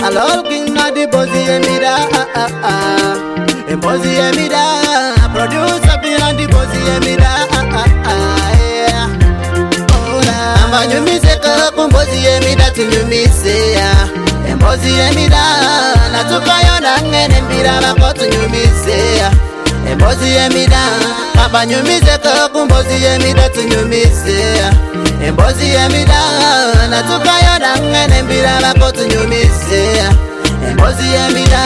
Alolking na the bossy emida. Bossy emida. Producer be na the bossy emida. Amba nyumise kwa bossy emida tunyumise ya. Bossy emida. Natukayo na ngene mbira bako tunyumise ya. Bossy emida. Amba nyumise kwa bossy emida tunyumise ya. Bossy emida. Natukayo na ngene mbira bako tunyumise ya. Bossy emida.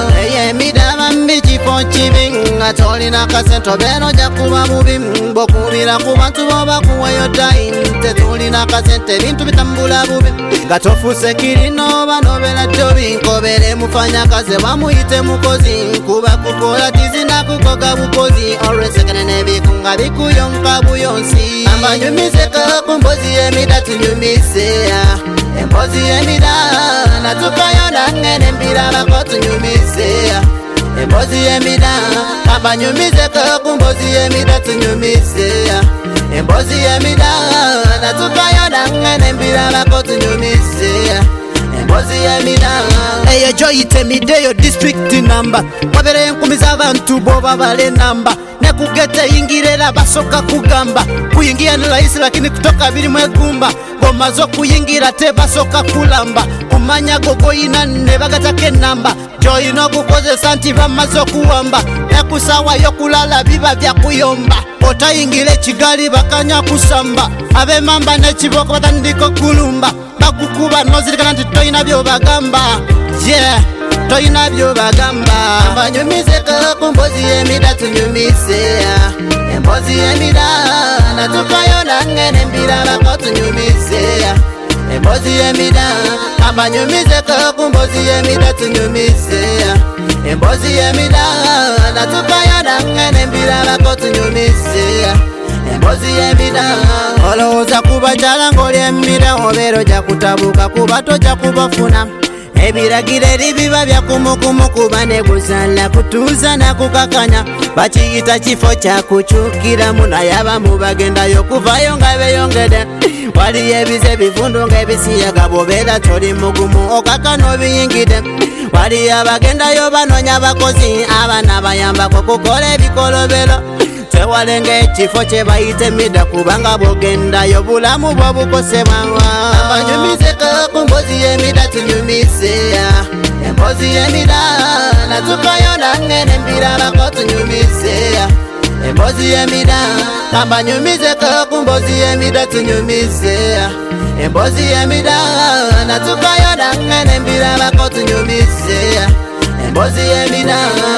Emida mambi chifo chibinga tolina kasento beno jakuba mubi mbokubira ku bantu boba kuwayo time tetulina kasente bintu bitambula bubi gatofuse kirino banobera tobi nkobere mufanya kaze bamuyite mukozi kuba kukola tizina kukoga bukozi always kanene bikunga bikuyonka buyonsi ambanyumise ka Bossy emida tunyumise ya Bossy emida natukayo na ngene mbira bako tunyumise ya Bossy emida ambanyumise ka Bossy emida tunyumise ya Bossy emida natukayo na ngene mbira bako tunyumise ya Bossy emida eyo joyite mideyo district number wabere nkumiza abantu boba bale number nekugete ingirera basoka kugamba kuyingia ni rahisi lakini kutoka biri mwegumba ngoma zo kuyingira te basoka kulamba kumanya gogo ina ne bagatake namba joy no kukoze santi bamazo kuwamba ekusawa yo kulala biba bya kuyomba otayingire kigali bakanya kusamba abe mamba ne kiboko batandiko kulumba bakukuba nozirikana nti toyina byo bagamba yeah toyina byo bagamba ambanyumise ka Bossy emida tunyumise ya Bossy emida natukayo na ngene mbira bako tunyumise ya Bossy emida ambanyumise ka Bossy emida tunyumise ya Bossy emida natukayo na ngene mbira bako tunyumise ya Bossy emida olowooza kubajala ng'oli emida obero jakutabuka kuba toja kubafuna ebiragire libiba bya kumukumu kuba ne buzala kutuuza na kukakanya bakiyita kifo kya kukyukira munaye abamu bagendayo kuvayo nga beyongede waliyo ebize bivundu ng'ebisiyaga bw'obeera toli mugumu okakana obiyingide waliyo abagendayo banoonya bakozi abaana bayambako kukola ebikolobero tewalenge ekifo kye bayite emida kubanga bw'ogendayo bulamu bwo bukosebwa ambanyumise ka Bossy emida tunyumise ya Bossy emida natukayo na ngene mbira bako tunyumise ya Bossy emida ambanyumise ka Bossy emida tunyumise ya Bossy emida natukayo na ngene mbira bako tunyumise ya Bossy emida